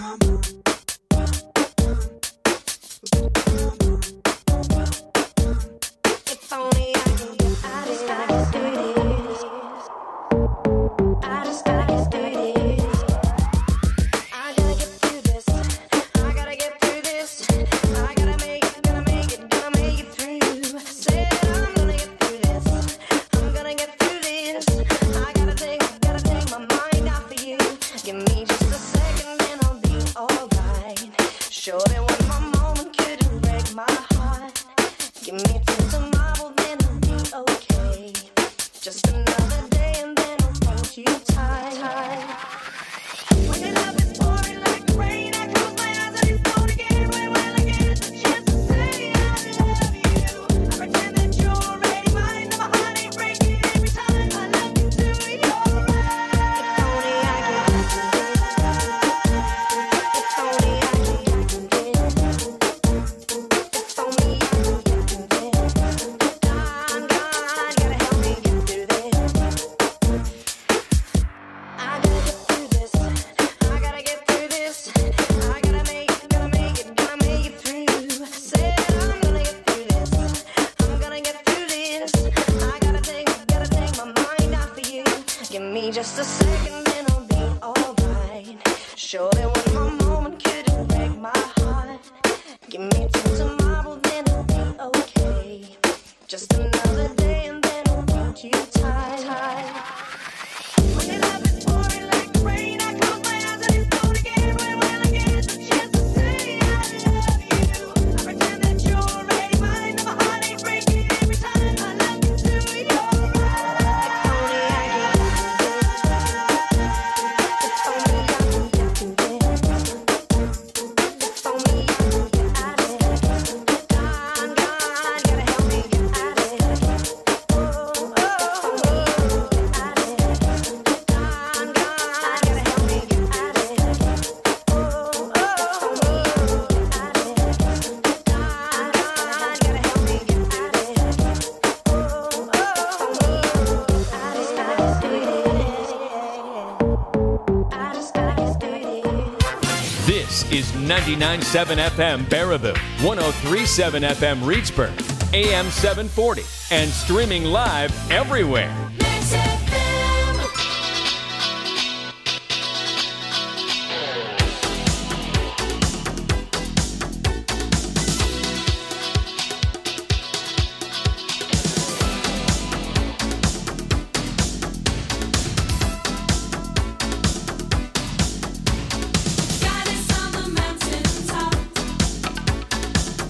Is 99.7 FM Baraboo, 103.7 FM Reedsburg, AM 740, and streaming live everywhere.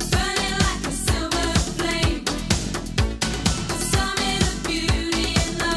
Beauty and love.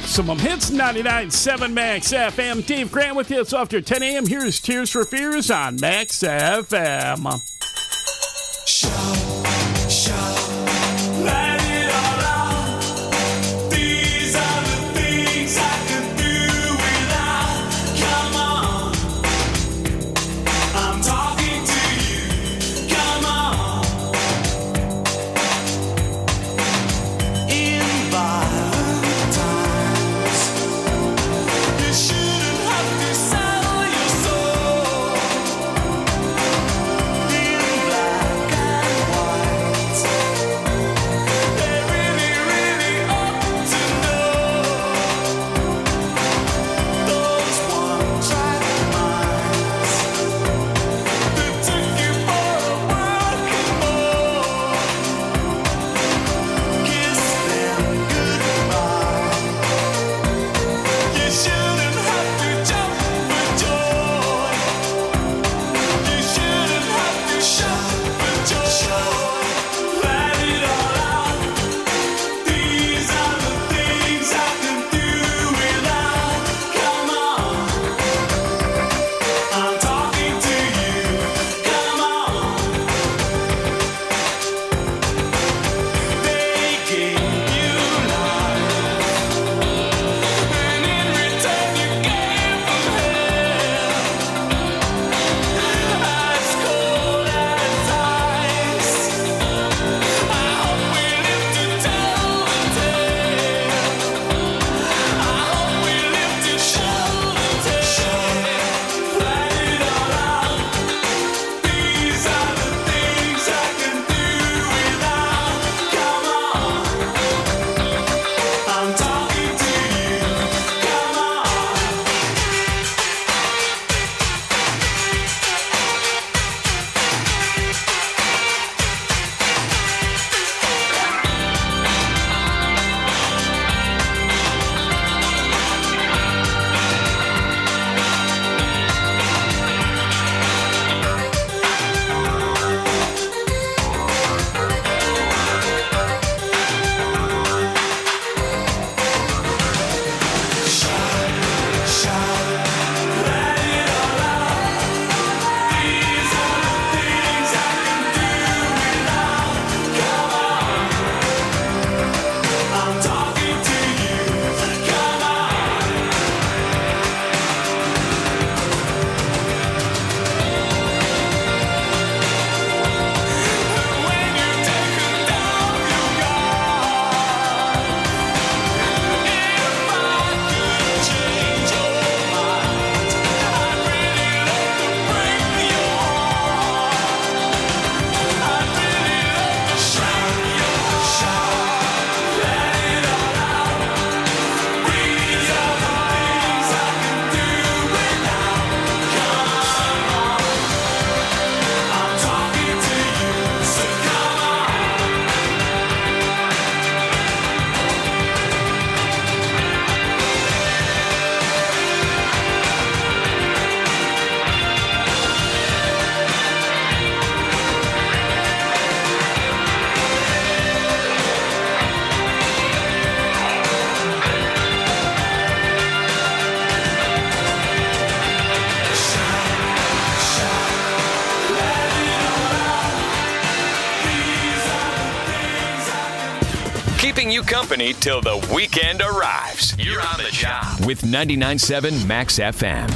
Maximum Hits 99.7 Max FM. Dave Grant with you. It's after 10 a.m. Here's Tears for Fears on Max FM. Shout, shout, let it all out. These are the things I could do without. Come on, I'm talking to you. Come on. In violent times, you shouldn't have to sell your soul. In black and white, they really, really ought to know. Those one-track minds that took you for a working boy, kiss them goodbye. You shouldn't have to jump for joy. You shouldn't have to shout for joy. Let it all out. These are the things I can do without. Come on, I'm talking to you. Come on. They gave you life, and in return you gave them hell. As cold as ice. I hope we live to tell the tale. I hope we live to show the tale. Let it all out. These are the things I can do without. Come on, I'm talking to you. Come on. Keeping you company till the weekend arrives. You're on the job with 99.7 Max FM.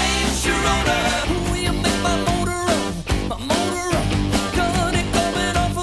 My motor run, got it coming off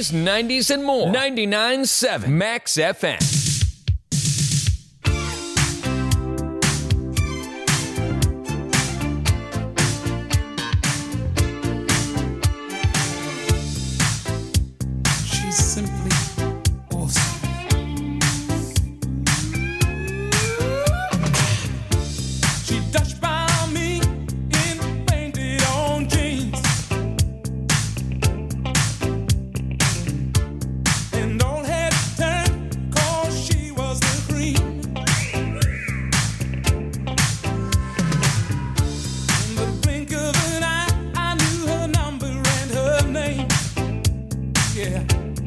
80s, 90s, and more. 99.7 Max FM. She's simply awesome. She touched by me in painted on jeans, and all had turned 'cause she was the cream. In the blink of an eye, I knew her number and her name. Yeah.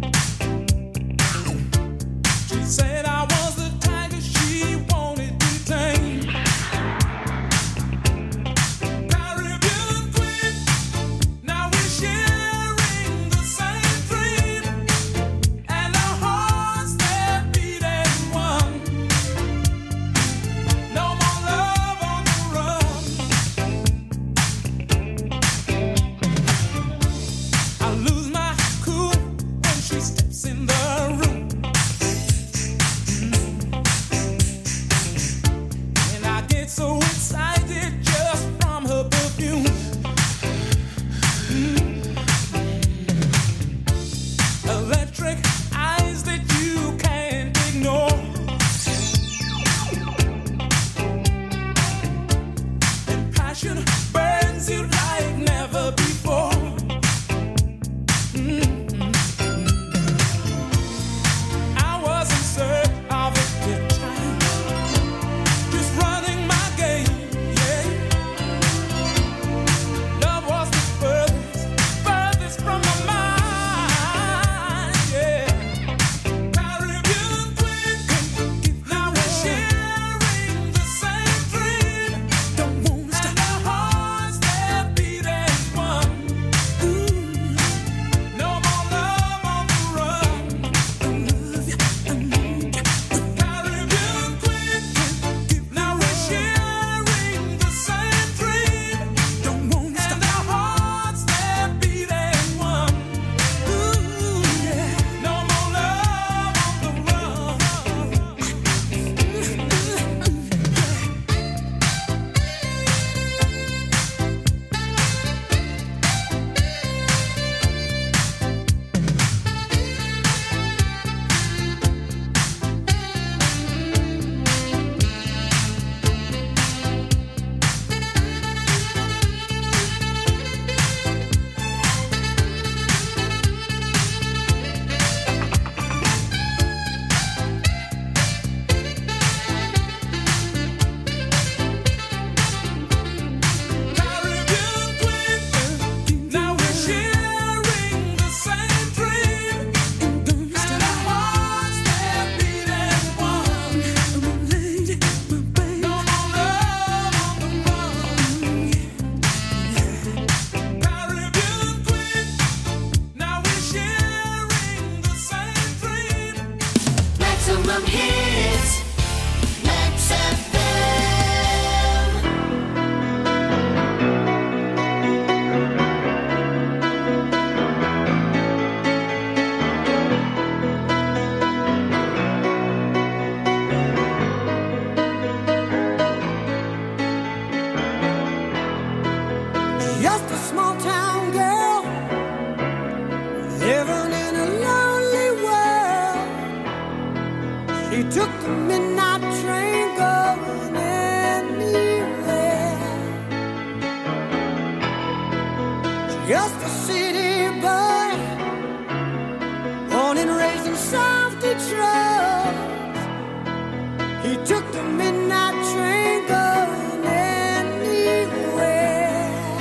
She said I was the tiger she wanted to tame. Caribbean queen, now we're sharing the same dream, and our hearts they're beating one. No more love on the run. I lose my cool when she steps in the room. And I get so excited just from her perfume. Electric eyes that you can't ignore. And passion burns you like never before. I was in search of a good time, just running my game, yeah. Love was the furthest from my mind, yeah. Caribbean queen, now we're sharing the same dream. Don't wanna stop. And our hearts they're beating one. No more love on the run. Caribbean queen, now we're sharing the same dream. Don't wanna stop. And our hearts they're beating one. No more love on the run. Caribbean queen, now we're sharing the same dream. And our hearts they're beating one. No more love on the run. Caribbean queen, now we're sharing the same dream. Maximum hits, Max FM. Just a small town girl living in a lonely world. She took the midnight train going anywhere. Just a city boy, born and raised in South Detroit. He took the midnight train going anywhere.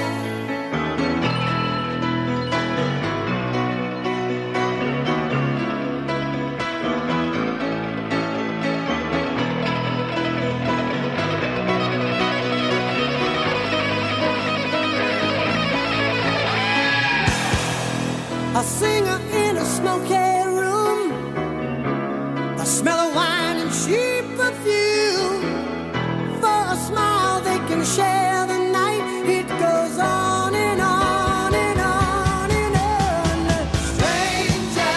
A singer in a smoky room, the smell of wine and cheap perfume. For a smile they can share the night. It goes on and on and on and on. Stranger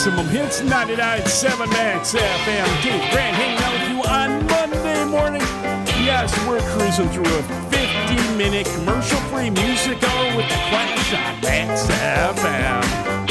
Maximum Hits 99.7 Max FM. Dave Grant hanging out with you on Monday morning. Yes, we're cruising through a 50-minute commercial-free music hour with the Clash on Max FM.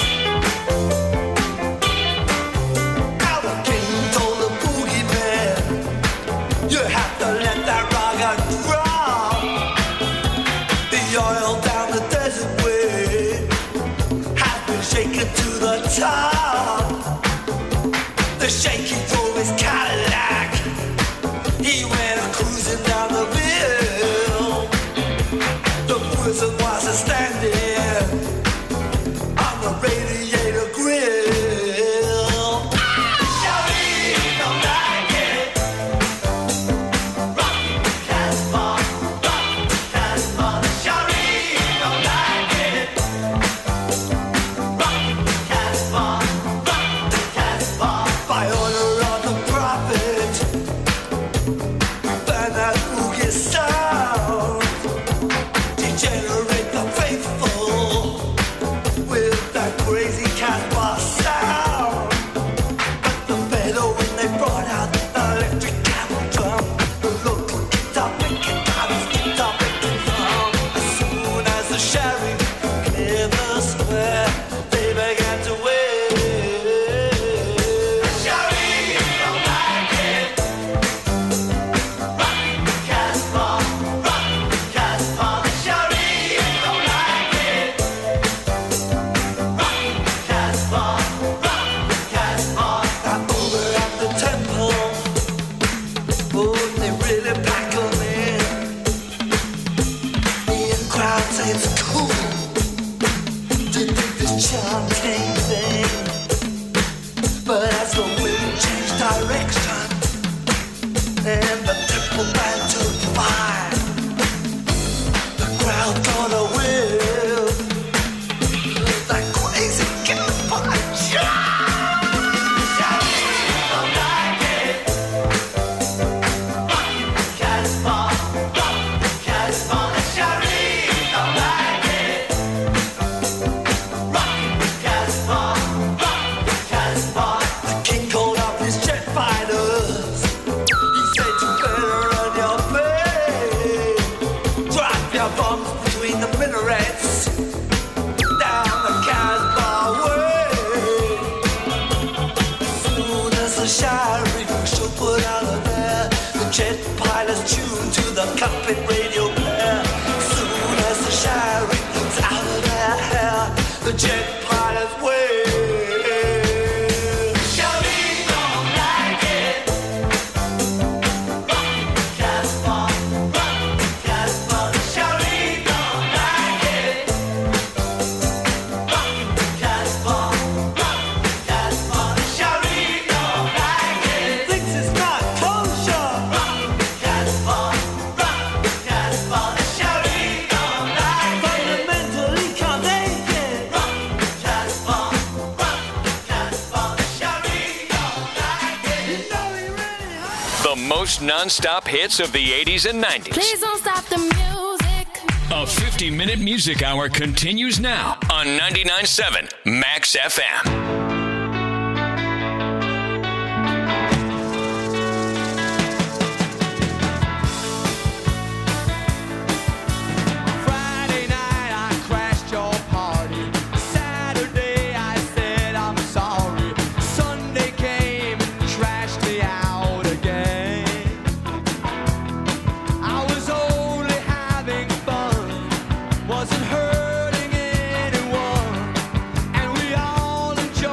Our king told the boogeyman, you have to let that rock drop. The oil down the desert way has been shaken to the top. The shaky drove his Cadillac. He went cruising down the hill. The prison was standing on the radiator grill. Shawty don't like it. Rock Casbah, rock Casbah. Shawty don't like it. Rock Casbah, rock Casbah. By order of the prophet, burn that boogie sound. Degenerate the faithful with that crazy Casbah sound. But the better when they brought out the electric camel drum, the local guitar picking out his guitar picking drum. As soon as the sheriff cleared the square, they began to wave. Sheriff don't like it. Rock Casbah, rock Casbah. The sheriff don't like it. Rock Casbah, rock Casbah. I'm over at the temple. Oh, they really pack 'em in. The in-crowd say it's cool to do this chanting thing. But as the wind changed direction and the temple band took fire, the crowd got a whiff of that crazy Casbah chant. Don't like it. Rock Casbah, rock Casbah. The sheriff don't like it. Rock Casbah, rock Casbah. The king called up his jet fighters. He said you better run your play. Drop your bombs between the minarets down the Casbah way. As soon as the sheriff should put out of there, the jet pilots tuned to the cockpit radio player. As soon as the sheriff's out of their hair, the jet pilots wave. Sheriff don't like it. Rock Casbah, rock Casbah. The sheriff don't like it. Rock Casbah, rock Casbah. The sheriff don't like it. Thinks it's not kosher. Rock Casbah, rock Casbah. The sheriff don't like it. Fundamentally can't take it. Rock Casbah, rock Casbah. The sheriff don't like it. You know he really hurt. The most non-stop hits of the 80s and 90s. Please don't stop the music. A 50-minute music hour continues now on 99.7 Max FM. Friday night I crashed your party. Saturday I said I'm sorry. Sunday came and trashed me out again. I was only having fun, wasn't hurting anyone, and we all enjoyed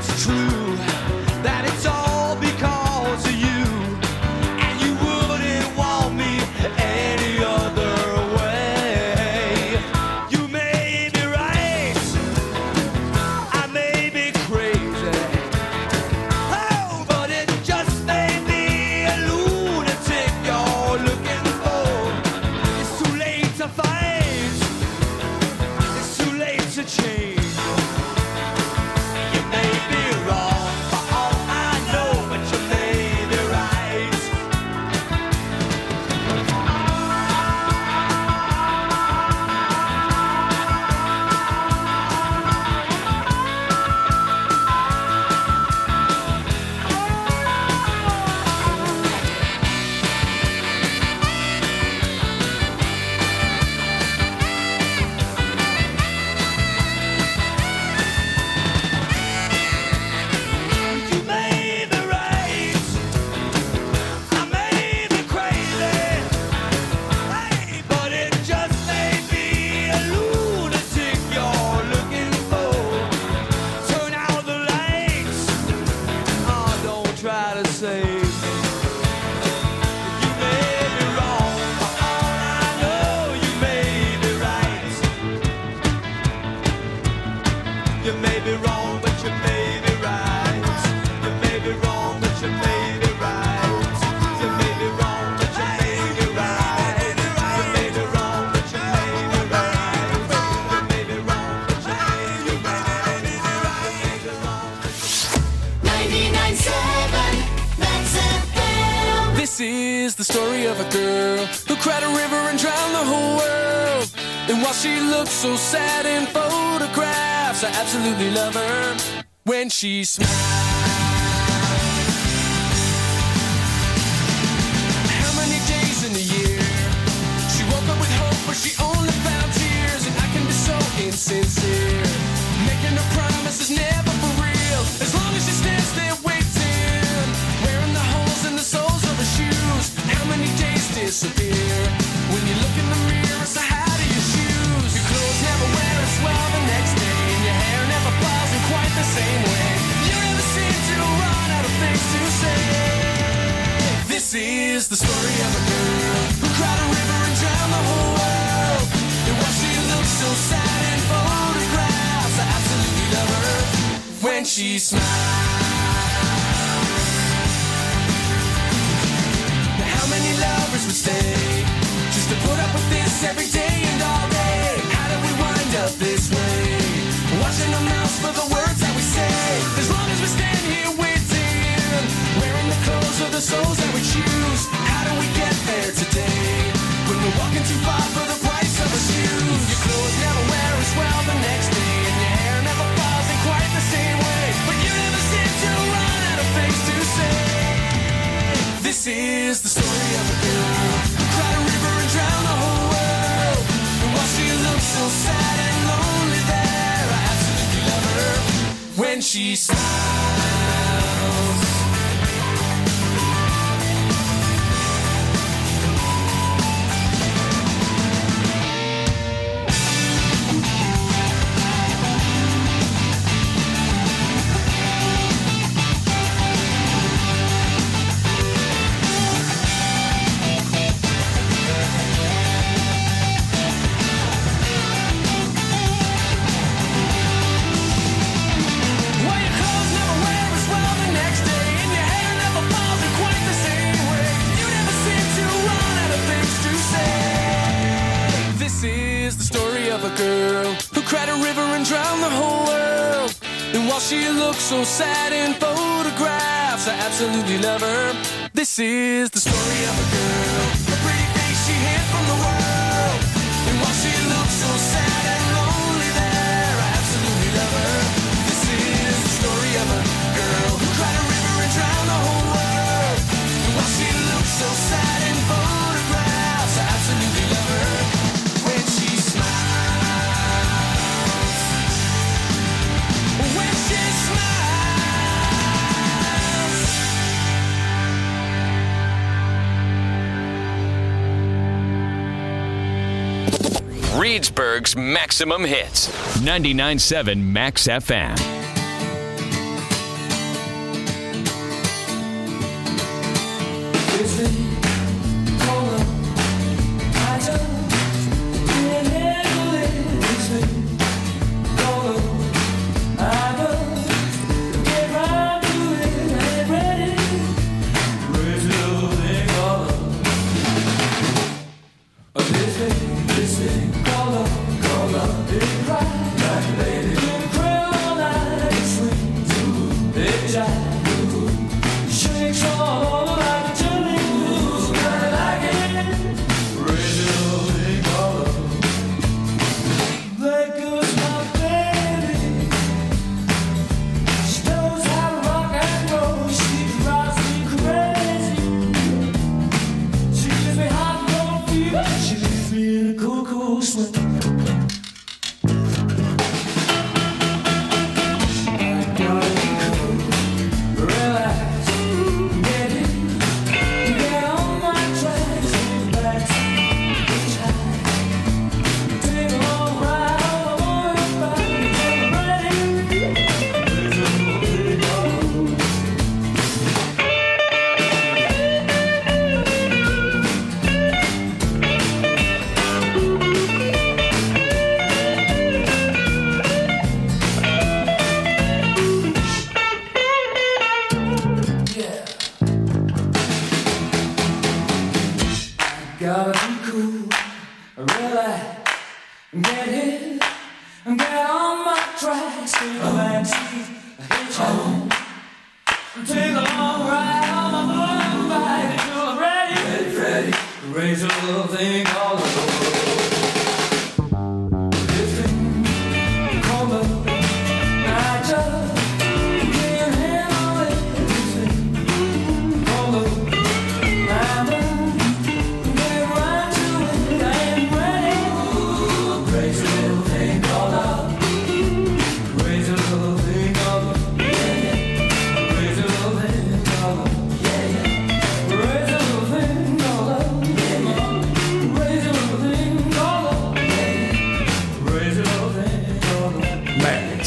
it's true that it's all because of you, and you wouldn't want me any other way. You may be right, I may be crazy, oh, but it just may be a lunatic you're looking for. It's too late to fight, it's too late to change. You may be wrong for all I know, but you may be right. You may be right, I may be crazy, hey, but it just may be a lunatic you're looking for. Turn out the lights, oh, don't try to save me. You may be wrong, for all I know, you may be right. You may be wrong, but you may be right. You may be wrong, but you may be right. You may be wrong, but you may be right. You may be wrong, but you may be right. You may be wrong, but you may be right. 99.7 Max FM. This is the story of a girl who cried a river and drowned the whole world. And while she looks so sad in photographs, I absolutely love her when she smiles. How many days in a year she woke up with hope, but she only found tears? And I can be so insincere, making her promises never for real. As long as she stands there waiting, wearing the holes in the soles of her shoes. How many days disappear when you look in the mirror? So how do you choose? Your clothes never wear as well the next day, and your hair never falls in quite the same way. You never seem to run out of things to say. This is the story of a girl who cried a river and drowned the whole world. And while she looks so sad in photographs, I absolutely love her when she smiles. Now how many lovers would stay just to put up with this every day and all day? How did we wind up this way? Watching our mouths for the words that we say. As long as we stand here waiting, wearing the clothes of the souls that we choose. How do we get there today when we're walking too far for the price of our shoes? Your clothes never wear as well the next day, and your hair never falls in quite the same way. But you never seem to run out of things to say. This is the story of a girl who cried a river and drowned the whole world. And while she looks so sad and lonely there, I absolutely love her when she smiles. Well, your clothes never wear as well the next day, and your hair never falls in quite the same way. You never seem to run out of things to say. This is the story of a girl who cried a river and drowned the whole world. And while she looks so sad in photographs, I absolutely love her. This is the story of a girl, the pretty face she hid from the world. And while she looks so sad and lonely there, I absolutely love her. This is the story of a girl who cried a river and drowned the whole world. And while she looks so sad in photographs, I absolutely love her when she smiles. When she smiles. Reedsburg's maximum hits. 99.7 Max FM.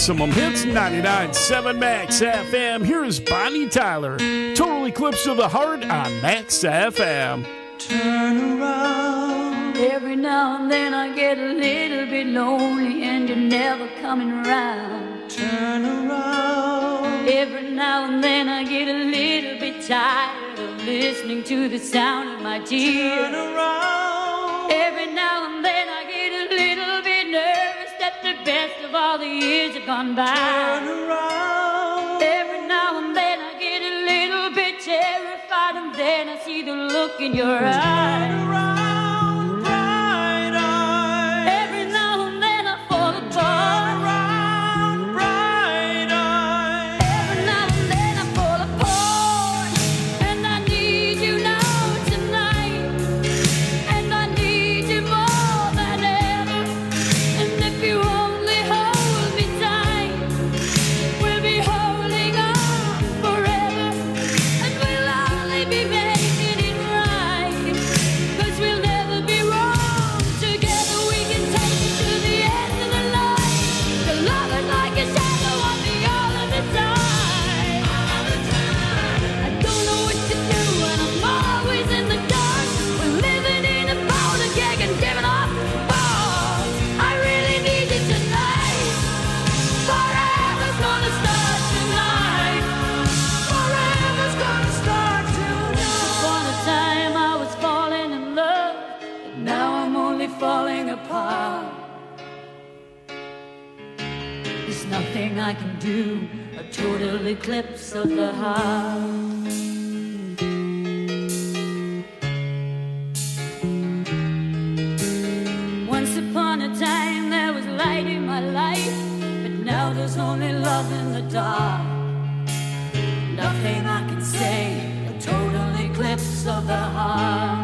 Maximum Hits 99.7 Max FM. Here is Bonnie Tyler. Total Eclipse of the Heart on Max FM. Turn around. Every now and then I get a little bit lonely and you're never coming around. Turn around. Every now and then I get a little bit tired of listening to the sound of my tears. Turn around. Every now and then I get a little bit nervous that the best of all the years have gone by. Turn around. Every now and then I get a little bit terrified, and then I see the look in your eyes. Turn around, bright eyes. Every now and then I fall apart. Turn around, bright eyes. Every now and then I fall apart, and I need you now tonight, and I need you more than ever. And if you only hold me tight, we'll be holding on forever, and we'll only be making it right, 'cause we'll never be wrong. Together we can take it to the end of the line. The love is like a shadow on me all of the time. I don't know what to do and I'm always in the dark. We're living in a powder keg and giving off balls. I really need you tonight. Forever's gonna start tonight. Forever's gonna start tonight. Upon a time I was falling in love, but now I'm only falling apart. There's nothing I can do, a total eclipse of the heart. Once upon a time there was light in my life, but now there's only love in the dark. Nothing I can say, a total eclipse of the heart.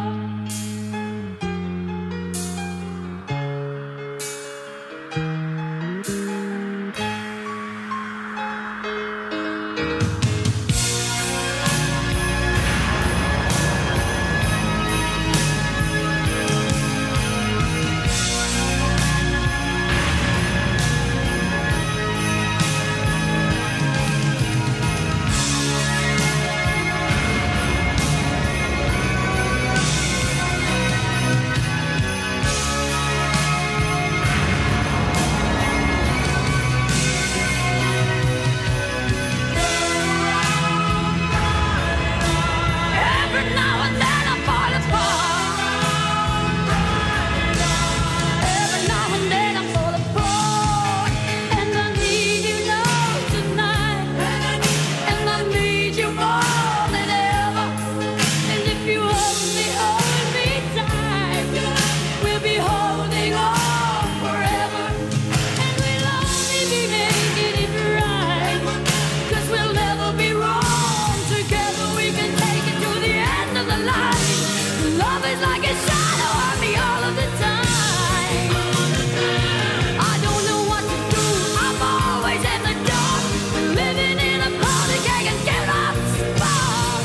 Every now and then I fall apart. Every now and then I fall apart, and I need you now tonight, and I need you more than ever. And if you only hold me tight, we'll be holding on forever, and we'll only be making it right, 'cause we'll never be wrong. Together we can take it to the end of the line. Love is like a shadow on me all of the time. I don't know what to do, I'm always in the dark. Living in a powder keg and giving off sparks.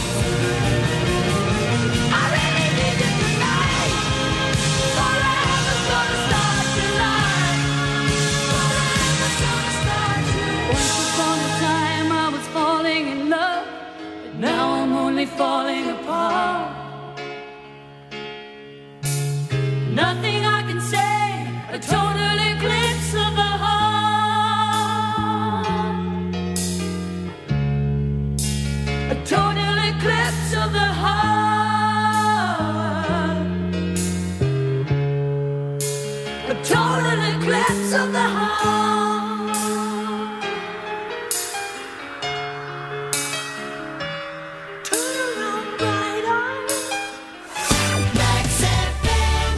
I really need you tonight. Forever's gonna start tonight. Forever's gonna start tonight. Once upon a time I was falling in love, but now I'm only falling apart. Nothing I can say, a total eclipse of the heart. A total eclipse of the heart. A total eclipse of the heart. Turn around, bright eyes. Max FM.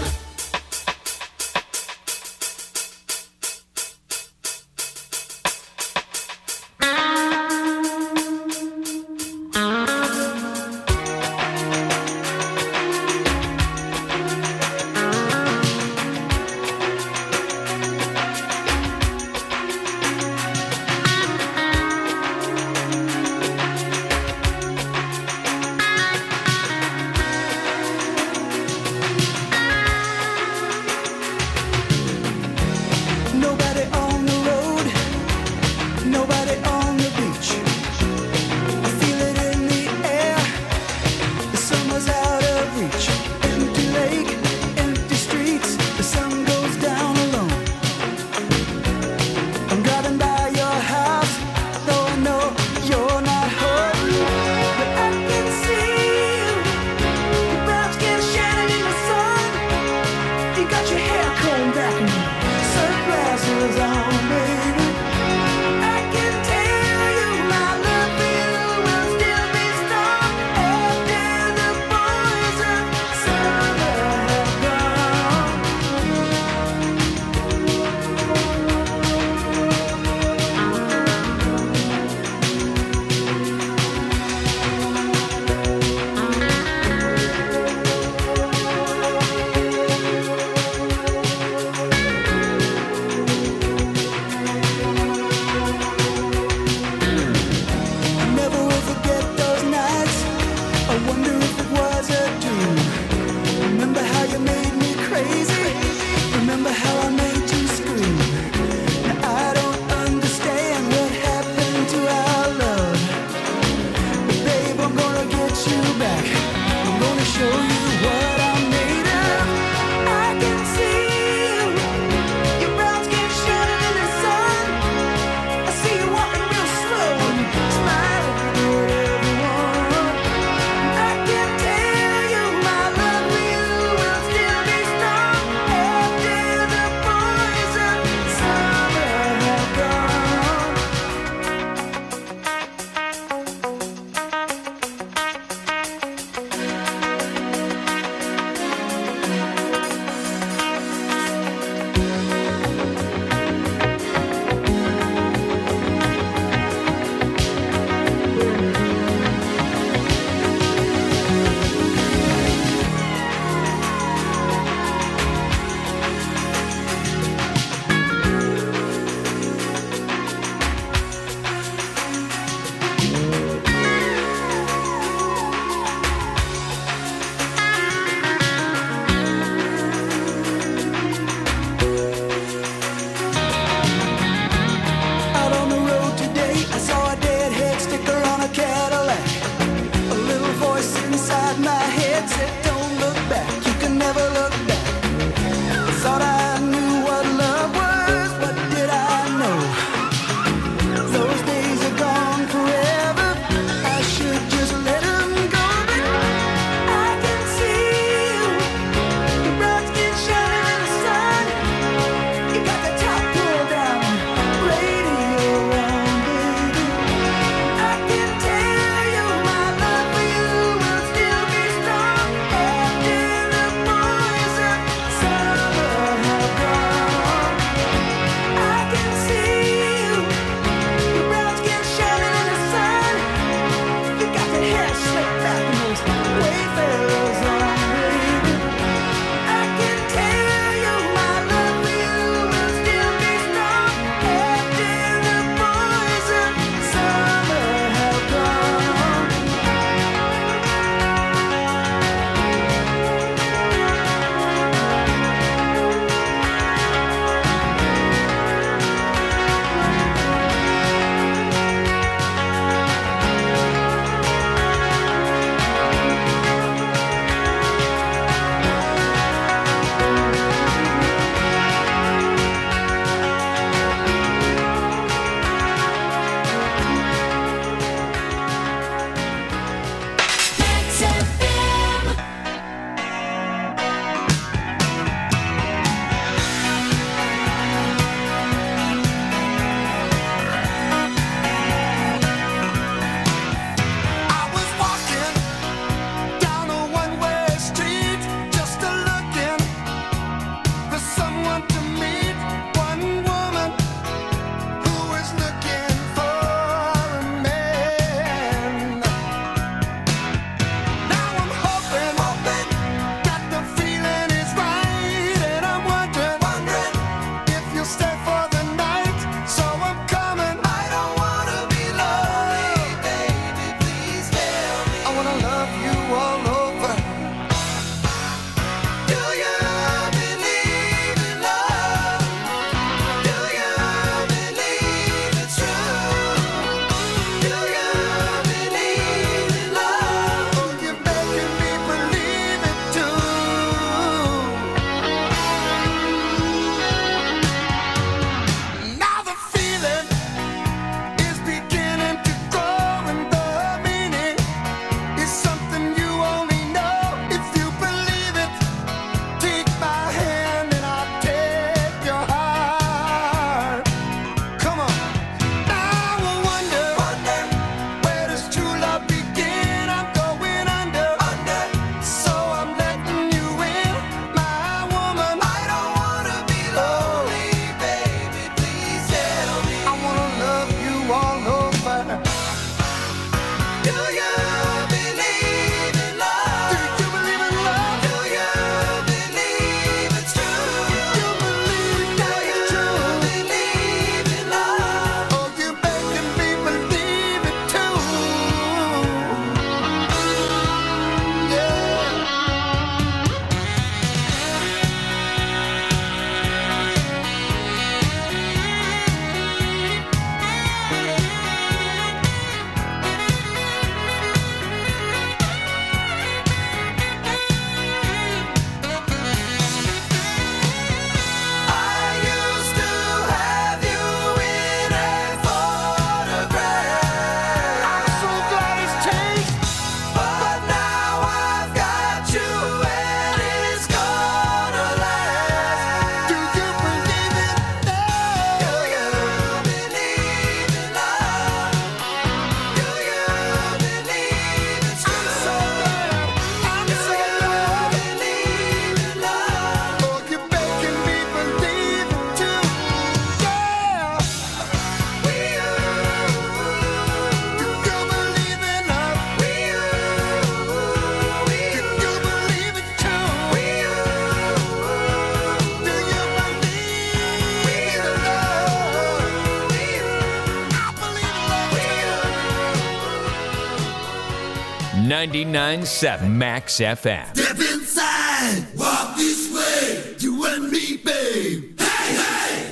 99.7 Max FM. Step inside, walk this way, you and me, babe. Hey, hey!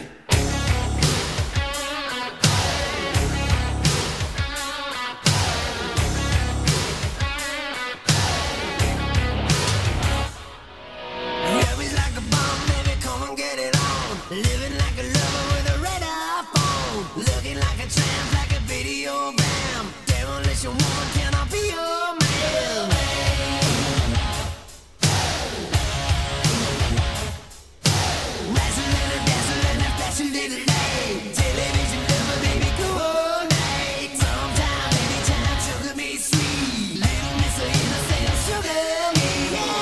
Love is like a bomb, baby, come and get it on. Living like a lover with a radar phone. Looking like a tramp, like a video bam. Demolition woman, can I be your man? Wrestling and dancing and flashing little light. Television lover, baby, go all night. Sometime, anytime, sugar me sweet. Little Miss Innocent, sugar me, yeah.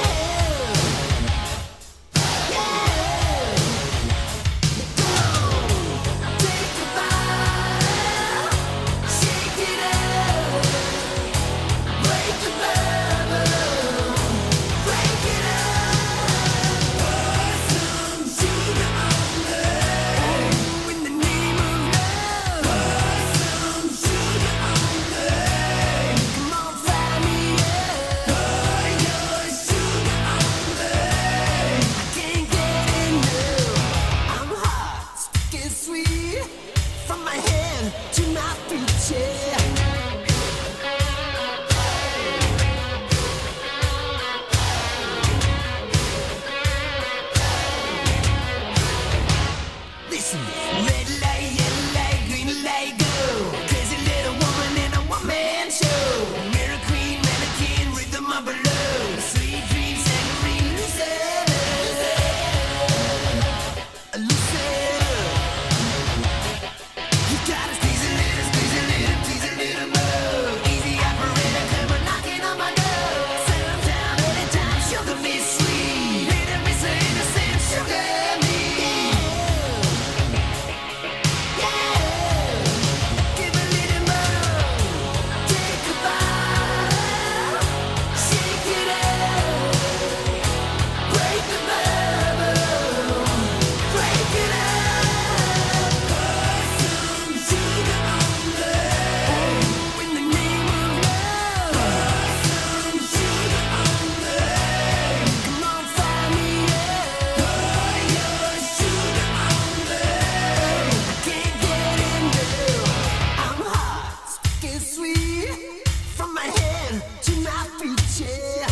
From my head to my feet, yeah. Listen, red light, yellow light, green light, go. Crazy little woman in a one-man show. Mirror queen, mannequin, rhythm of below. Sweet dreams, saccharine, lucid. You gotta squeeze a little, please a little more. Easy operator, come on knocking on my door. Sometime, anytime, sugar me sweet. Little Miss Innocent, sugar me. Give a little more. Take a bite. Shake it up. Break the bubble. Break it up. Put some sugar on me. In the name of love. Put some sugar on me. Come on, fire me up. Put your sugar on me. I can't get enough. I'm hot, sticky sweet. From my head to my feet, yeah.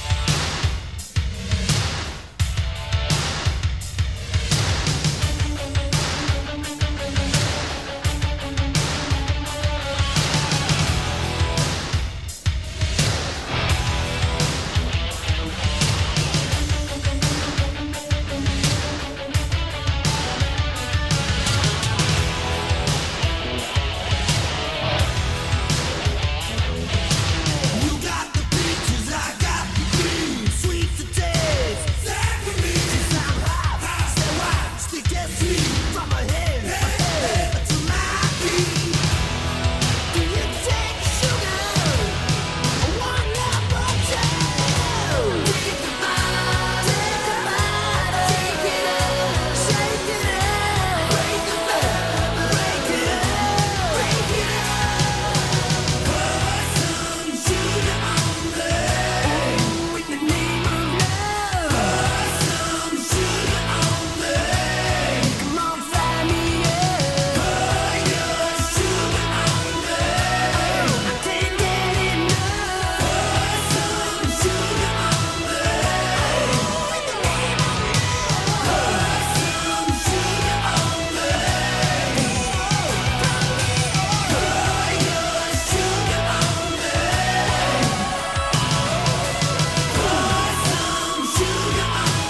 You got the peaches, I got the cream. Sweet to taste. Saccharine. 'Cause I'm hot, so hot, sticky sweet. From my head to my feet. Do you take sugar? One number two. Take a bite, take it up, shake it up, break it up, break it up, break it up. Put some sugar on me. In the name of love. Put some sugar on me. Come on, fry me up. Put your sugar on me. I can't get enough. Put some sugar on me. In the name of love. Put some sugar on me. Put your sugar on me. Put some sugar on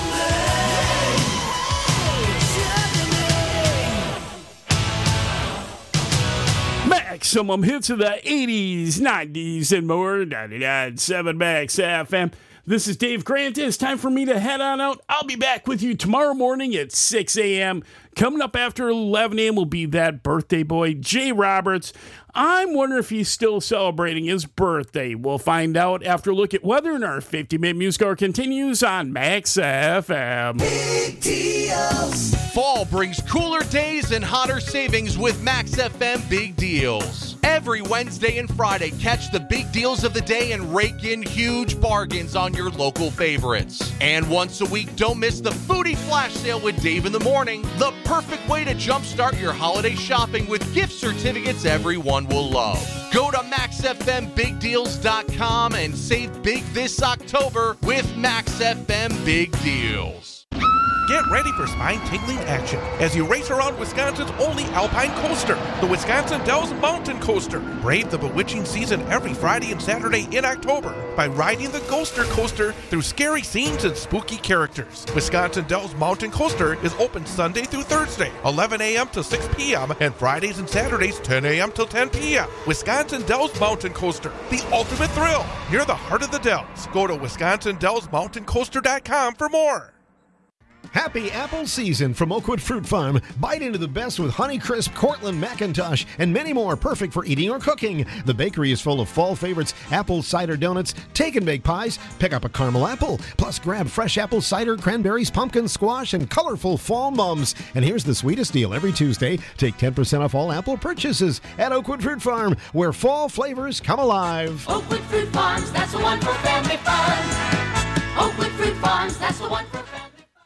me. Maximum hits of the 80s, 90s, and more. 99.7 Max FM. This is Dave Grant. It's time for me to head on out. I'll be back with you tomorrow morning at 6 a.m. Coming up after 11 a.m. will be that birthday boy, Jay Roberts. I'm wondering if he's still celebrating his birthday. We'll find out after a look at weather, and our 50-minute music hour continues on Max FM. Big deals. Fall brings cooler days and hotter savings with Max FM Big Deals. Every Wednesday and Friday, catch the big deals of the day and rake in huge bargains on your local favorites. And once a week, don't miss the Foodie Flash Sale with Dave in the Morning, the perfect way to jumpstart your holiday shopping with gift certificates everyone will love. Go to MaxFMBigDeals.com and save big this October with Max FM Big Deals. Get ready for spine-tingling action as you race around Wisconsin's only alpine coaster, the Wisconsin Dells Mountain Coaster. Brave the bewitching season every Friday and Saturday in October by riding the Ghoster Coaster through scary scenes and spooky characters. Wisconsin Dells Mountain Coaster is open Sunday through Thursday, 11 a.m. to 6 p.m., and Fridays and Saturdays, 10 a.m. till 10 p.m. Wisconsin Dells Mountain Coaster, the ultimate thrill, near the heart of the Dells. Go to WisconsinDellsMountainCoaster.com for more. Happy apple season from Oakwood Fruit Farm. Bite into the best with Honeycrisp, Cortland, McIntosh, and many more perfect for eating or cooking. The bakery is full of fall favorites, apple cider donuts, take and bake pies, pick up a caramel apple, plus grab fresh apple cider, cranberries, pumpkin squash, and colorful fall mums. And here's the sweetest deal. Every Tuesday, take 10% off all apple purchases at Oakwood Fruit Farm, where fall flavors come alive. Oakwood Fruit Farms, that's the one for family fun. Oakwood Fruit Farms, that's the one for family fun.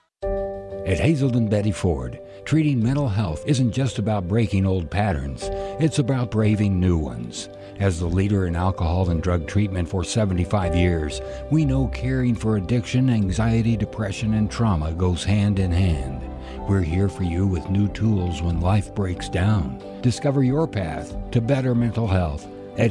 At Hazelden Betty Ford, treating mental health isn't just about breaking old patterns, it's about braving new ones. As the leader in alcohol and drug treatment for 75 years, we know caring for addiction, anxiety, depression, and trauma goes hand in hand. We're here for you with new tools when life breaks down. Discover your path to better mental health at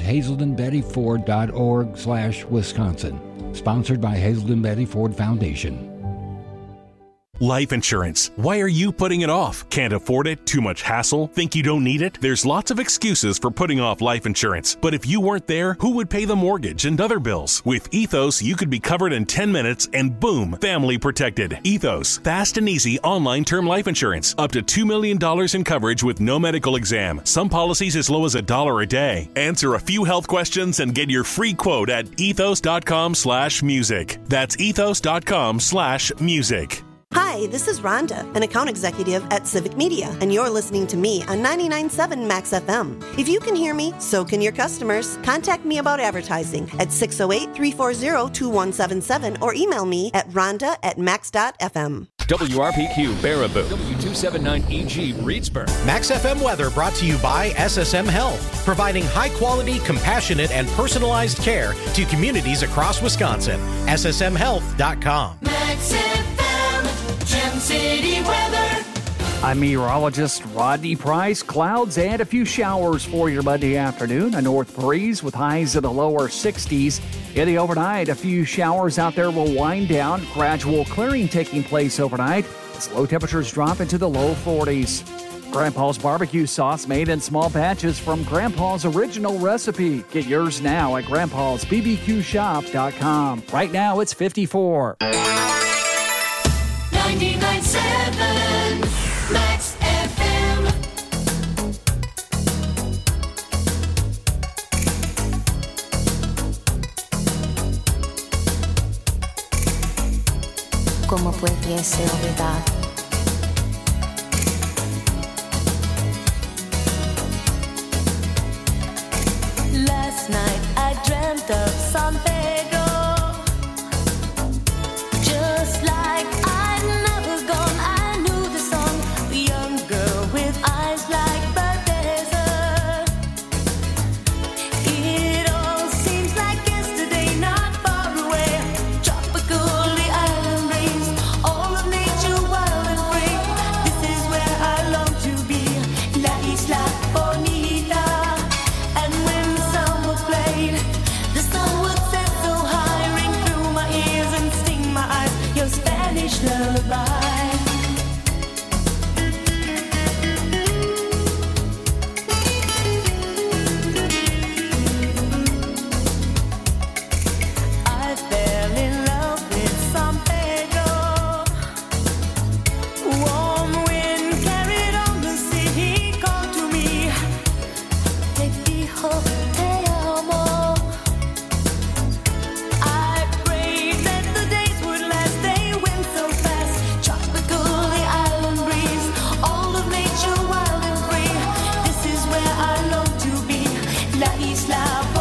hazeldenbettyford.org/Wisconsin. Sponsored by Hazelden Betty Ford Foundation. Life insurance. Why are you putting it off? Can't afford it? Too much hassle? Think you don't need it? There's lots of excuses for putting off life insurance. But if you weren't there, who would pay the mortgage and other bills? With Ethos, you could be covered in 10 minutes and boom, family protected. Ethos, fast and easy online term life insurance. Up to $2 million in coverage with no medical exam. Some policies as low as $1 a day. Answer a few health questions and get your free quote at ethos.com/music. That's ethos.com/music. Hi, this is Rhonda, an account executive at Civic Media, and you're listening to me on 99.7 Max FM. If you can hear me, so can your customers. Contact me about advertising at 608-340-2177 or email me at rhonda@max.fm. WRPQ Baraboo, W279EG Reedsburg. Max FM weather brought to you by SSM Health, providing high-quality, compassionate, and personalized care to communities across Wisconsin. SSMHealth.com. Max FM, Gem City weather. I'm meteorologist Rodney Price. Clouds and a few showers for your Monday afternoon. A north breeze with highs in the lower 60s. In the overnight, a few showers out there will wind down. Gradual clearing taking place overnight as low temperatures drop into the low 40s. Grandpa's barbecue sauce made in small batches from Grandpa's original recipe. Get yours now at grandpa'sbbqshop.com. Right now, it's 54. 99.7 Max FM. ¿Cómo pudiese olvidar? Last night I dreamt of San Pedro, just like I'd never gone. I knew the song, the young girl with eyes like the desert. It all seems like yesterday, not far away. Tropical, the island breeze, all of nature wild and free. This is where I long to be, La Isla Bonita. And when the song was played, the sun would set out.